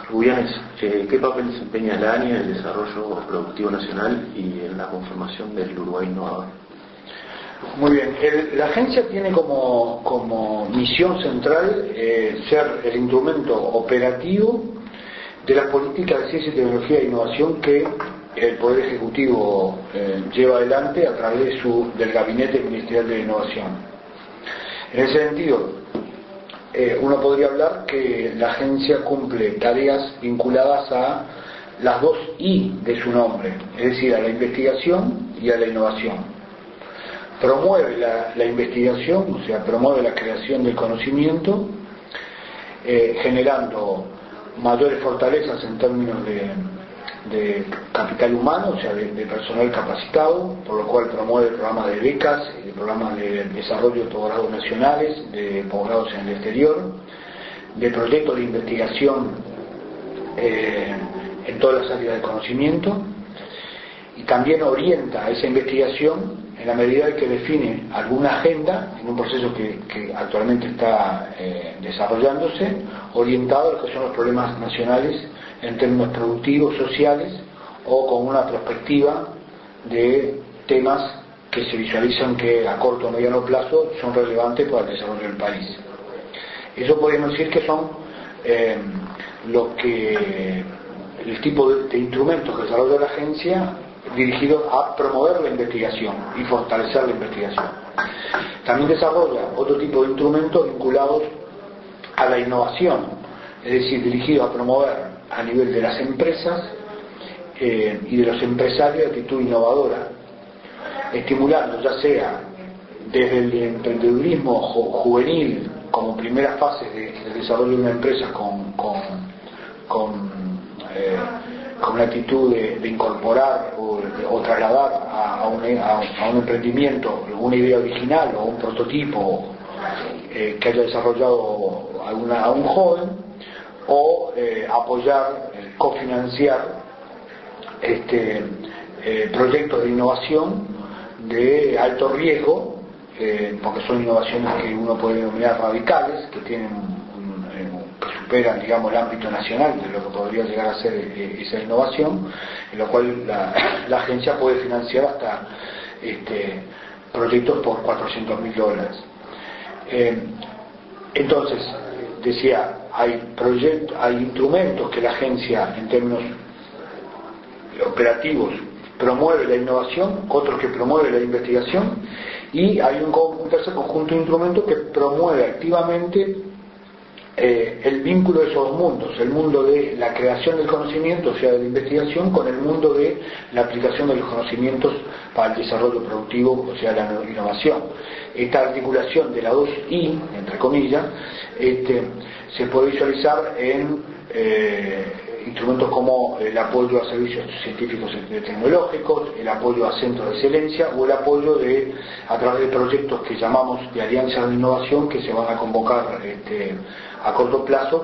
Rubianes, ¿qué papel desempeña la ANI en el desarrollo productivo nacional y en la conformación del Uruguay innovador? Muy bien, la agencia tiene como misión central ser el instrumento operativo de las políticas de ciencia, tecnología e innovación que el Poder Ejecutivo lleva adelante a través del Gabinete Ministerial de Innovación. En ese sentido, uno podría hablar que la agencia cumple tareas vinculadas a las dos I de su nombre, es decir, a la investigación y a la innovación. Promueve la investigación, o sea, promueve la creación del conocimiento, generando mayores fortalezas en términos de capital humano, o sea, de personal capacitado, por lo cual promueve programas de becas, programas de desarrollo de posgrados nacionales, de posgrados en el exterior, de proyectos de investigación en todas las áreas del conocimiento, y también orienta esa investigación en la medida en que define alguna agenda en un proceso que actualmente está desarrollándose, orientado a lo que son los problemas nacionales en términos productivos, sociales, o con una perspectiva de temas que se visualizan que a corto o mediano plazo son relevantes para el desarrollo del país. Eso podemos decir que son el tipo de instrumentos que desarrolla la agencia dirigido a promover la investigación y fortalecer la investigación. También desarrolla otro tipo de instrumentos vinculados a la innovación, es decir, dirigido a promover a nivel de las empresas y de los empresarios actitud innovadora, estimulando ya sea desde el emprendedurismo juvenil como primera fase de desarrollo de una empresa con una actitud de incorporar o trasladar a un emprendimiento una idea original o un prototipo que haya desarrollado a un joven, o apoyar, cofinanciar proyectos de innovación de alto riesgo, porque son innovaciones que uno puede denominar radicales, que superan, digamos, el ámbito nacional de lo que podría llegar a ser esa innovación, en lo cual la agencia puede financiar hasta proyectos por $400.000. Entonces, decía, hay instrumentos que la agencia en términos operativos promueve la innovación, otros que promueve la investigación, y hay un tercer conjunto de instrumentos que promueve activamente el vínculo de esos dos mundos, el mundo de la creación del conocimiento, o sea, de la investigación, con el mundo de la aplicación de los conocimientos para el desarrollo productivo, o sea, la innovación. Esta articulación de las dos I, entre comillas, se puede visualizar en instrumentos como el apoyo a servicios científicos y tecnológicos, el apoyo a centros de excelencia, o el apoyo a través de proyectos que llamamos de alianzas de innovación, que se van a convocar a corto plazo,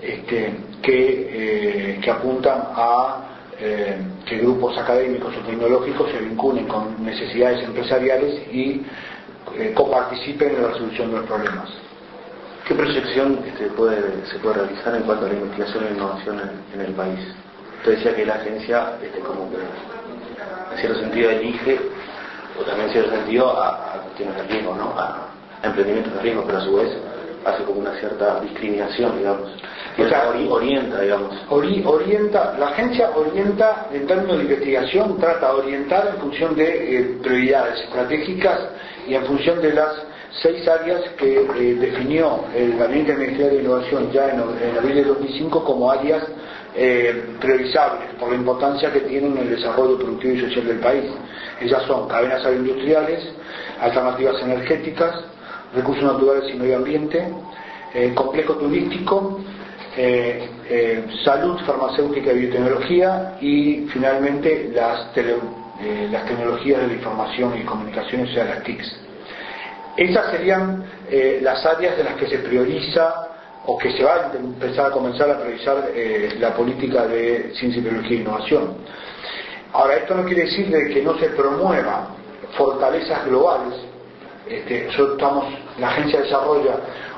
que apuntan a que grupos académicos o tecnológicos se vinculen con necesidades empresariales y coparticipen en la resolución de los problemas. ¿Qué proyección se puede realizar en cuanto a la investigación e innovación en el país? Usted decía que la agencia como que en cierto sentido elige, o también en cierto sentido a cuestiones de riesgo, ¿no? A emprendimientos de riesgo, pero a su vez hace como una cierta discriminación, digamos. O sea, orienta, digamos. La agencia orienta en términos de investigación, trata de orientar en función de prioridades estratégicas y en función de las 6 áreas que definió el Gabinete Ministerial de Innovación ya en abril de 2005 como áreas priorizables por la importancia que tienen en el desarrollo productivo y social del país. Ellas son cadenas agroindustriales, alternativas energéticas, recursos naturales y medio ambiente, complejo turístico, salud, farmacéutica y biotecnología, y finalmente las tecnologías de la información y comunicaciones, o sea, las TICs. Esas serían las áreas de las que se prioriza o que se va a comenzar a priorizar la política de ciencia, tecnología e innovación. Ahora, esto no quiere decir de que no se promueva fortalezas globales. La agencia desarrolla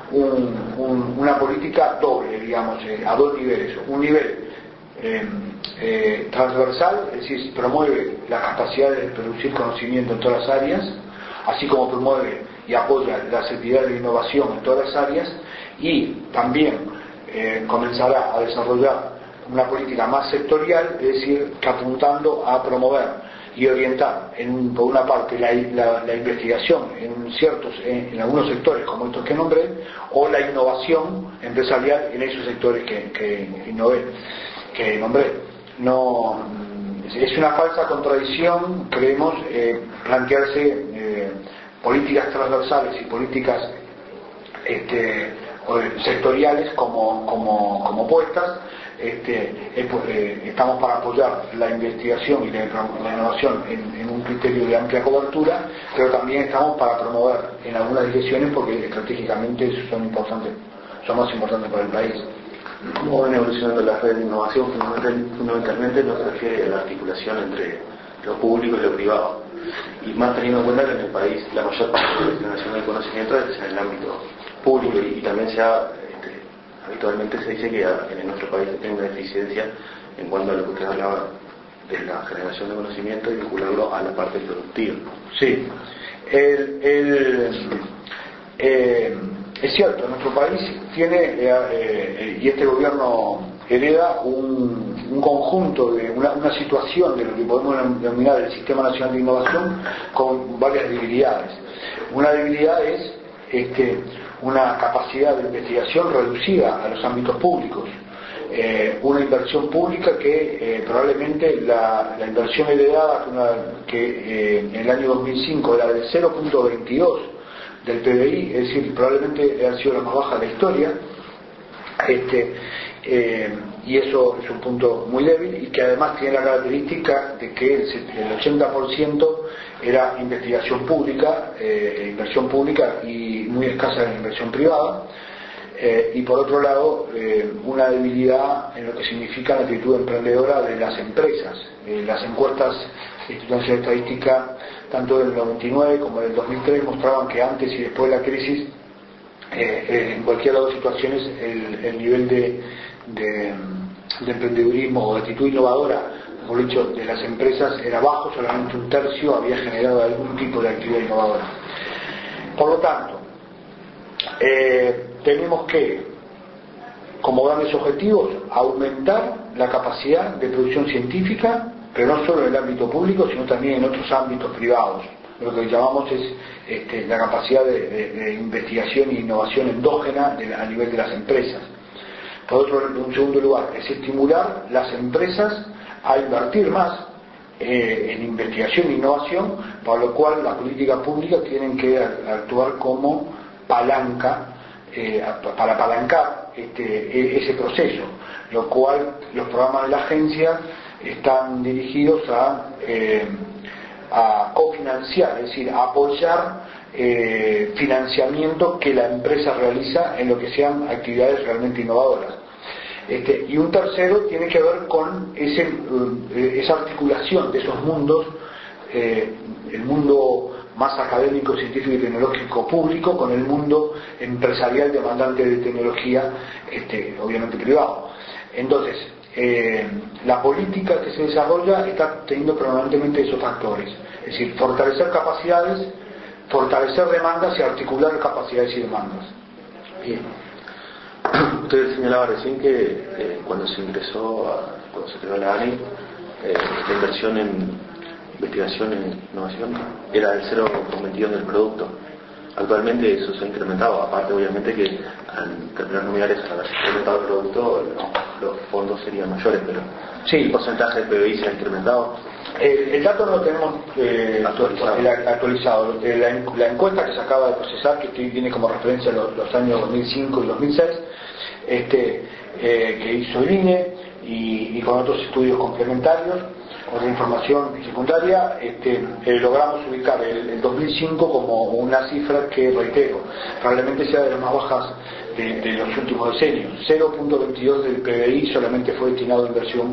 una política doble, digamos, a dos niveles. Un nivel transversal, es decir, promueve la capacidad de producir conocimiento en todas las áreas, así como promueve y apoya las actividades de innovación en todas las áreas, y también comenzará a desarrollar una política más sectorial, es decir, que apuntando a promover y orientar por una parte la investigación en algunos sectores como estos que nombré, o la innovación empresarial en esos sectores que nombré. No, es una falsa contradicción, creemos, plantearse políticas transversales y políticas sectoriales como opuestas. Estamos para apoyar la investigación y la innovación en un criterio de amplia cobertura, pero también estamos para promover en algunas direcciones porque estratégicamente son más importantes para el país. ¿Cómo van evolucionando las redes de innovación? Fundamentalmente no se refiere a la articulación entre lo público y lo privado, y más teniendo en cuenta que en el país la mayor parte de la generación del conocimiento es en el ámbito público, y también habitualmente se dice que en nuestro país tiene una deficiencia en cuanto a lo que usted hablaba de la generación de conocimiento y vincularlo a la parte productiva. Sí, es cierto, nuestro país tiene, y este gobierno hereda un conjunto de una situación de lo que podemos denominar el Sistema Nacional de Innovación con varias debilidades. Una debilidad es una capacidad de investigación reducida a los ámbitos públicos, una inversión pública que probablemente la inversión heredada que en el año 2005 era del 0.22 del PBI, es decir, probablemente ha sido la más baja de la historia, y eso es un punto muy débil, y que además tiene la característica de que el 80% era investigación pública, inversión pública, y muy escasa en inversión privada, y por otro lado una debilidad en lo que significa la actitud emprendedora de las empresas. Las encuestas de Institución de Estadística, tanto del 99 como del 2003, mostraban que antes y después de la crisis, en cualquiera de las situaciones, el nivel de emprendedurismo o de actitud innovadora, mejor dicho, de las empresas era bajo. Solamente un tercio había generado algún tipo de actividad innovadora. Por lo tanto, tenemos que, como grandes objetivos, aumentar la capacidad de producción científica, pero no solo en el ámbito público, sino también en otros ámbitos privados. Lo que llamamos es la capacidad de investigación e innovación endógena a nivel de las empresas. Por otro, en segundo lugar, es estimular las empresas a invertir más en investigación e innovación, para lo cual las políticas públicas tienen que actuar como palanca para apalancar ese proceso, lo cual los programas de la agencia están dirigidos a cofinanciar, es decir, a apoyar financiamiento que la empresa realiza en lo que sean actividades realmente innovadoras. Y un tercero tiene que ver con esa articulación de esos mundos, el mundo más académico, científico y tecnológico público con el mundo empresarial demandante de tecnología, obviamente privado. Entonces, la política que se desarrolla está teniendo permanentemente esos factores, es decir, fortalecer capacidades, fortalecer demandas y articular capacidades y demandas. Bien. Usted señalaba recién que cuando se creó la ANI, la inversión en investigación en innovación era del 0,22 del producto. Actualmente eso se ha incrementado, aparte obviamente que en términos nominales, al haberse incrementado el producto, los fondos serían mayores, pero sí, el porcentaje del PBI se ha incrementado. El dato no lo tenemos actualizado. La encuesta que se acaba de procesar, que tiene como referencia los años 2005 y 2006, que hizo el INE y con otros estudios complementarios, otra información secundaria, logramos ubicar el 2005 como una cifra que, reitero, probablemente sea de las más bajas de los últimos decenios. 0.22 del PBI solamente fue destinado a inversión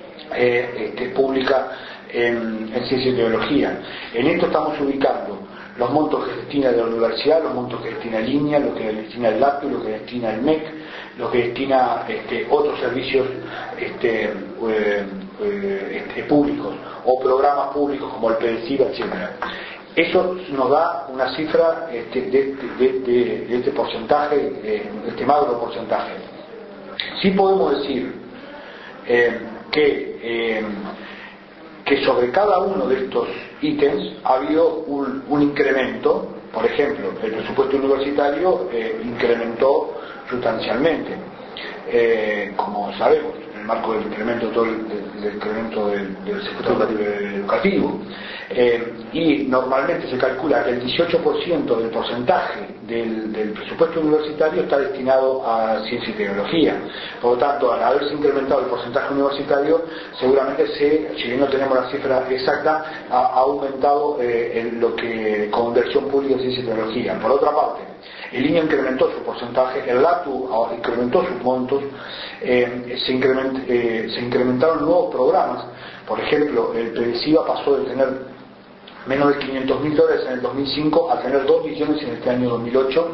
pública en ciencia y tecnología. En esto estamos ubicando los montos que destina la universidad, los montos que destina el INEA, lo que destina el LACTO, lo que destina el MEC, lo que destina otros servicios públicos o programas públicos como el PDCIVA, etcétera. Eso nos da una cifra de este porcentaje, de este magro porcentaje. Sí podemos decir que sobre cada uno de estos ítems ha habido un incremento. Por ejemplo, el presupuesto universitario incrementó sustancialmente, como sabemos, en el marco del incremento, del incremento del sector educativo. Y normalmente se calcula que el 18% del porcentaje del presupuesto universitario está destinado a ciencia y tecnología. Por lo tanto, al haberse incrementado el porcentaje universitario, seguramente si bien no tenemos la cifra exacta, ha aumentado lo que con inversión pública en ciencia y tecnología. Por otra parte, el INEA incrementó su porcentaje, el LATU incrementó sus montos, se incrementaron nuevos programas. Por ejemplo, el PDCIVA pasó de tener menos de $500.000 en el 2005 a tener 2 millones en este año 2008.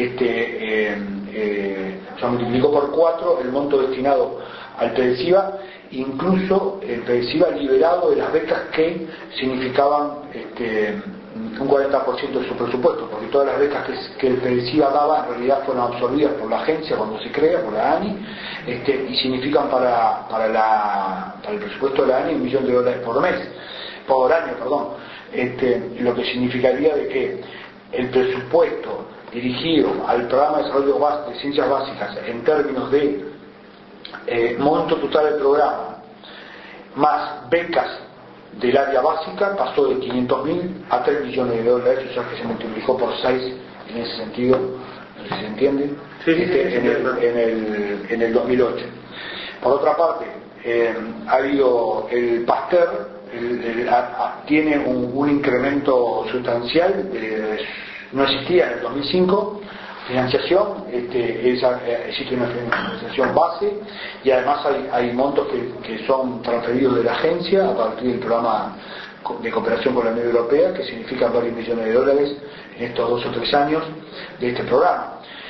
Se multiplicó por 4 el monto destinado al PDCIVA, incluso el PDCIVA liberado de las becas que significaban un 40% de su presupuesto, porque todas las becas que el PDCIVA daba en realidad fueron absorbidas por la agencia cuando se crea, por la ANI, y significan para el presupuesto de la ANI $1 millón por año, lo que significaría de que el presupuesto dirigido al programa de desarrollo de ciencias básicas en términos de monto total del programa más becas del área básica pasó de $500.000 a $3 millones, o sea que se multiplicó por 6 en ese sentido, no sé si se entiende, en el 2008. Por otra parte, ha habido el PASTER, tiene un incremento sustancial, no existía en el 2005 financiación, existe una financiación base y además hay montos que son transferidos de la agencia a partir del programa de cooperación con la Unión Europea, que significan varios millones de dólares en estos 2 o 3 años de este programa.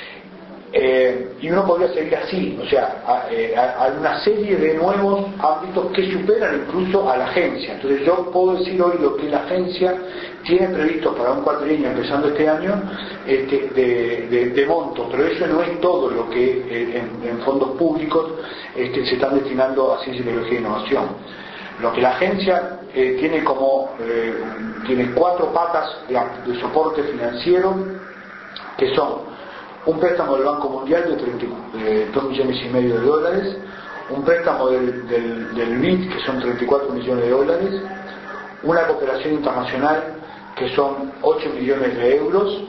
Y uno podría seguir así, o sea, hay una serie de nuevos ámbitos que superan incluso a la agencia. Entonces yo puedo decir hoy lo que la agencia tiene previsto para un cuatrienio empezando este año de monto, pero eso no es todo lo que en fondos públicos se están destinando a ciencia, tecnología e innovación. Lo que la agencia tiene tiene 4 patas de soporte financiero, que son un préstamo del Banco Mundial de $2,5 millones, un préstamo del BID, que son $34 millones, una cooperación internacional, que son 8 millones de euros,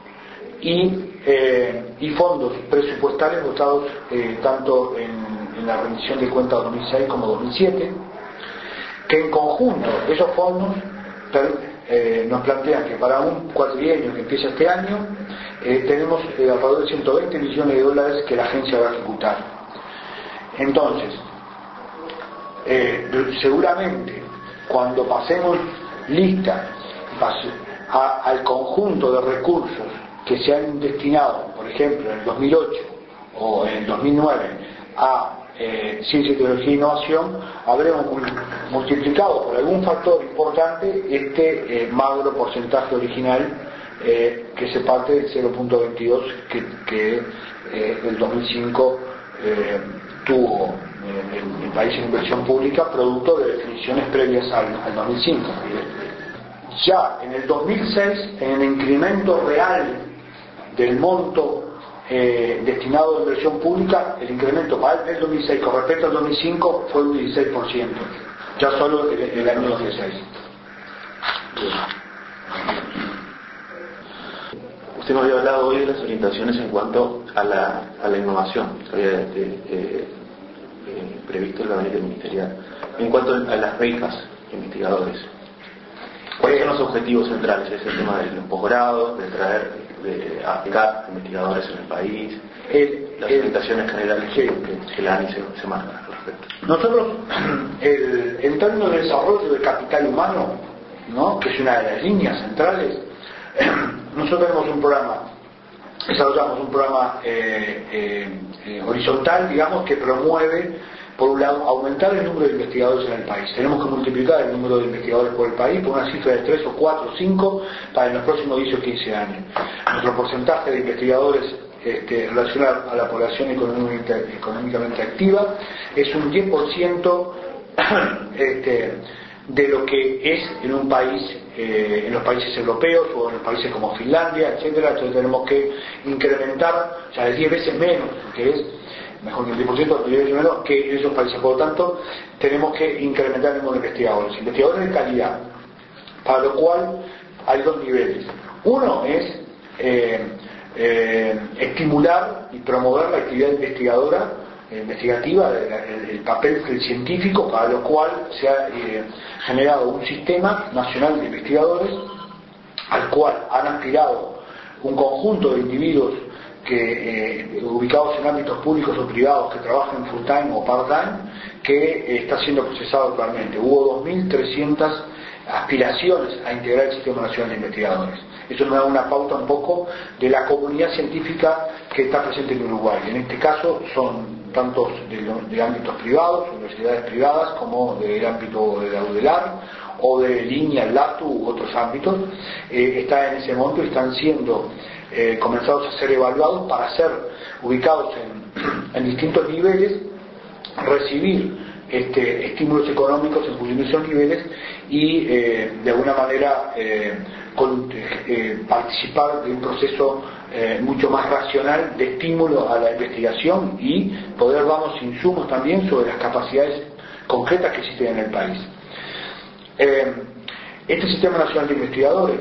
y fondos presupuestales votados tanto en la rendición de cuentas 2006 como 2007, que en conjunto esos fondos nos plantean que para un cuatrienio que empieza este año tenemos alrededor de $120 millones que la agencia va a ejecutar. Entonces, seguramente cuando pasemos lista al conjunto de recursos que se han destinado, por ejemplo, en el 2008 o en el 2009 a ciencia, tecnología e innovación, habremos multiplicado por algún factor importante magro porcentaje original que se parte del 0.22 que el 2005 tuvo el país en inversión pública, producto de definiciones previas al 2005. Ya en el 2006, en el incremento real del monto destinado a inversión pública, el incremento para el 2006 con respecto al 2005 fue un 16%, ya solo el año 2006. Usted me había hablado hoy de las orientaciones en cuanto a la innovación que había previsto el gabinete ministerial. En cuanto a las becas de investigadores, ¿cuáles son los objetivos centrales? ¿Es el tema del posgrado, de aplicar investigadores en el país? Las orientaciones generales que la ANI se marca al respecto. Nosotros, en términos de desarrollo del capital humano, ¿no?, que es una de las líneas centrales, nosotros tenemos un programa, desarrollamos un programa horizontal, digamos, que promueve, por un lado, aumentar el número de investigadores en el país. Tenemos que multiplicar el número de investigadores por el país por una cifra de 3 o 4 o 5 para en los próximos 10 o 15 años. Nuestro porcentaje de investigadores relacionado a la población económicamente activa es un 10% de lo que es en un país, en los países europeos o en los países como Finlandia, etcétera. Entonces tenemos que incrementar, o sea, es 10 veces menos, que es mejor que un 10%, 10 veces menos que en esos países. Por lo tanto, tenemos que incrementar el número de investigadores de calidad, para lo cual hay dos niveles. Uno es estimular y promover la actividad investigativa, el papel científico, para lo cual se ha generado un sistema nacional de investigadores al cual han aspirado un conjunto de individuos ubicados en ámbitos públicos o privados que trabajan full time o part time, que está siendo procesado actualmente. Hubo 2.300 aspiraciones a integrar el Sistema Nacional de Investigadores. Eso nos da una pauta un poco de la comunidad científica que está presente en Uruguay. En este caso son tantos de ámbitos privados, universidades privadas, como del ámbito de la UDELAR o de línea, LATU u otros ámbitos. Está en ese monto y están siendo comenzados a ser evaluados para ser ubicados en distintos niveles, recibir estímulos económicos en función de esos niveles y de alguna manera participar de un proceso mucho más racional de estímulo a la investigación y poder darnos insumos también sobre las capacidades concretas que existen en el país. Este Sistema Nacional de Investigadores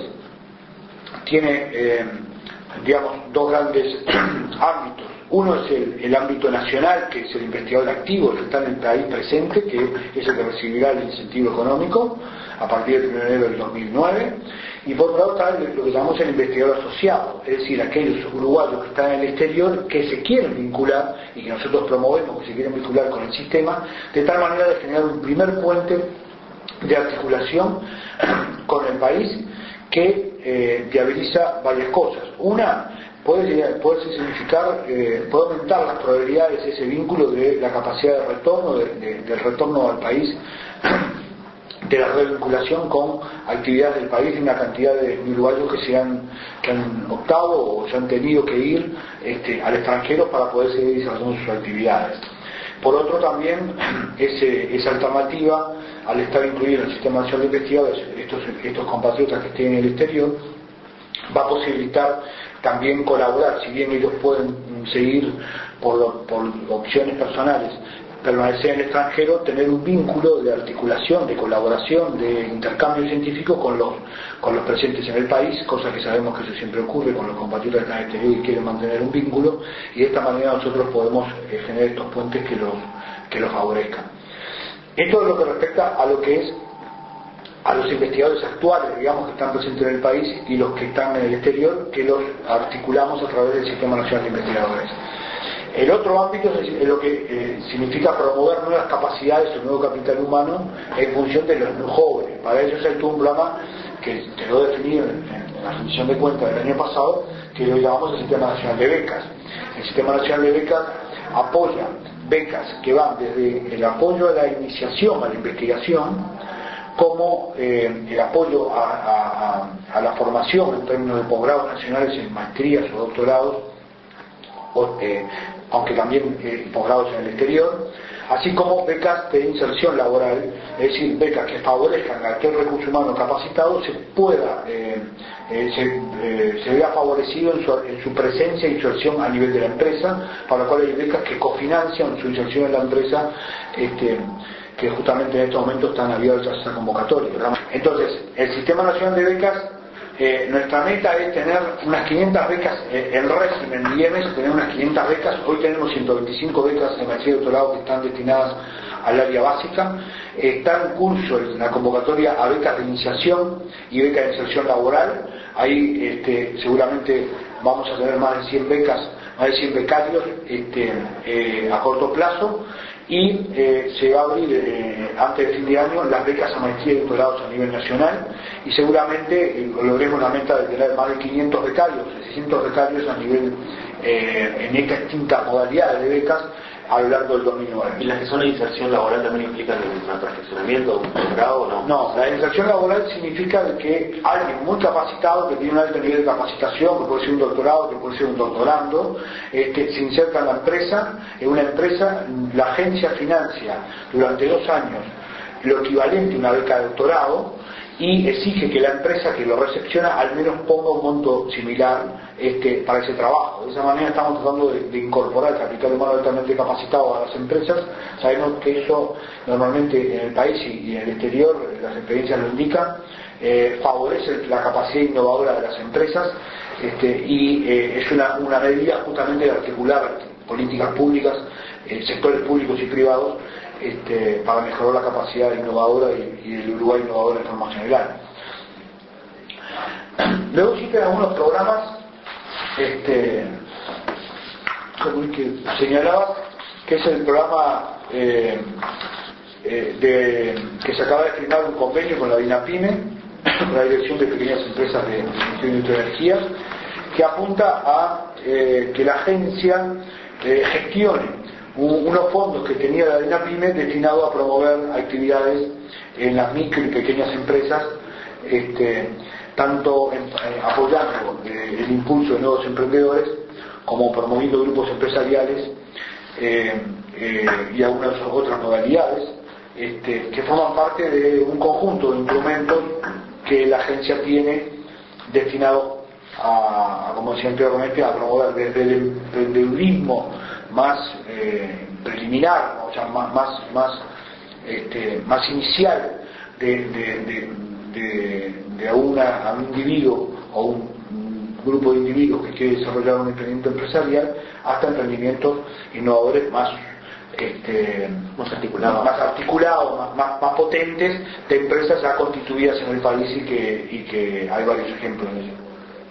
tiene digamos, dos grandes ámbitos. Uno es el ámbito nacional, que es el investigador activo, el que está en el país presente, que es el que recibirá el incentivo económico a partir del 1 de enero del 2009. Y por otro lado está lo que llamamos el investigador asociado, es decir, aquellos uruguayos que están en el exterior que se quieren vincular y que nosotros promovemos que se quieren vincular con el sistema, de tal manera de generar un primer puente de articulación con el país que viabiliza varias cosas. Una, puede significar, puede aumentar las probabilidades de ese vínculo de la capacidad de retorno, del retorno al país, de la revinculación con actividades del país de una cantidad de uruguayos que han optado o se han tenido que ir al extranjero para poder seguir desarrollando sus actividades. Por otro, también esa alternativa, al estar incluido en el Sistema Nacional de Investigadores, estos compatriotas que estén en el exterior, va a posibilitar también colaborar, si bien ellos pueden seguir por opciones personales, permanecer en el extranjero, tener un vínculo de articulación, de colaboración, de intercambio científico con los presentes en el país, cosa que sabemos que eso siempre ocurre con los compatriotas que están en el exterior y quieren mantener un vínculo, y de esta manera nosotros podemos generar estos puentes que los favorezcan. Esto es lo que respecta a lo que es a los investigadores actuales, digamos, que están presentes en el país y los que están en el exterior, que los articulamos a través del Sistema Nacional de Investigadores. El otro ámbito es lo que significa promover nuevas capacidades o nuevo capital humano en función de los jóvenes. Para ello se ha hecho un programa que quedó definido en la rendición de cuentas del año pasado, que lo llamamos el Sistema Nacional de Becas. El Sistema Nacional de Becas apoya becas que van desde el apoyo a la iniciación, a la investigación, como el apoyo a la formación en términos de posgrados nacionales en maestrías o doctorados, aunque también posgrados en el exterior, así como becas de inserción laboral, es decir, becas que favorezcan a que el recurso humano capacitado se vea favorecido en su presencia e inserción a nivel de la empresa, para lo cual hay becas que cofinancian su inserción en la empresa, que justamente en estos momentos están abiertas a esa convocatoria. Entonces, el Sistema Nacional de Becas, nuestra meta es tener unas 500 becas en régimen IEMES, tener unas 500 becas. Hoy tenemos 125 becas de maestría y doctorado que están destinadas al área básica. Está en curso la convocatoria a becas de iniciación y becas de inserción laboral. Ahí seguramente vamos a tener más de 100 becas, más de 100 becarios a corto plazo. y se va a abrir antes del fin de año las becas a maestría y doctorados a nivel nacional, y seguramente logremos la meta de tener más de 500 becarios, 600 becarios a nivel en estas distintas modalidades de becas a lo largo del 2009. ¿Y las que son de inserción laboral también implican un perfeccionamiento, un posgrado o no? No, la inserción laboral significa de que alguien muy capacitado, que tiene un alto nivel de capacitación, que puede ser un doctorado, que puede ser un doctorando, se inserta en la empresa. En una empresa, la agencia financia durante 2 años lo equivalente a una beca de doctorado y exige que la empresa que lo recepciona al menos ponga un monto similar para ese trabajo. De esa manera estamos tratando de incorporar el capital humano altamente capacitado a las empresas. Sabemos que eso normalmente en el país y en el exterior, las experiencias lo indican, favorece la capacidad innovadora de las empresas, y es una medida justamente de articular políticas públicas, sectores públicos y privados, para mejorar la capacidad innovadora y el Uruguay innovador en forma general. Luego existen algunos programas, como el que señalaba, que es el programa que se acaba de firmar un convenio con la DINAPYME, con la Dirección de Pequeñas Empresas de Industria y Energía, que apunta a que la agencia gestione unos fondos que tenía la DINAPYME destinados a promover actividades en las micro y pequeñas empresas, tanto apoyando el impulso de nuevos emprendedores como promoviendo grupos empresariales y algunas otras modalidades que forman parte de un conjunto de instrumentos que la agencia tiene destinado a, como decía anteriormente, a promover desde el emprendedurismo más preliminar, o sea, más inicial de a un individuo o un grupo de individuos que quiere desarrollar un emprendimiento empresarial, hasta emprendimientos innovadores más articulados, más potentes, de empresas ya constituidas en el país y que hay varios ejemplos de ello.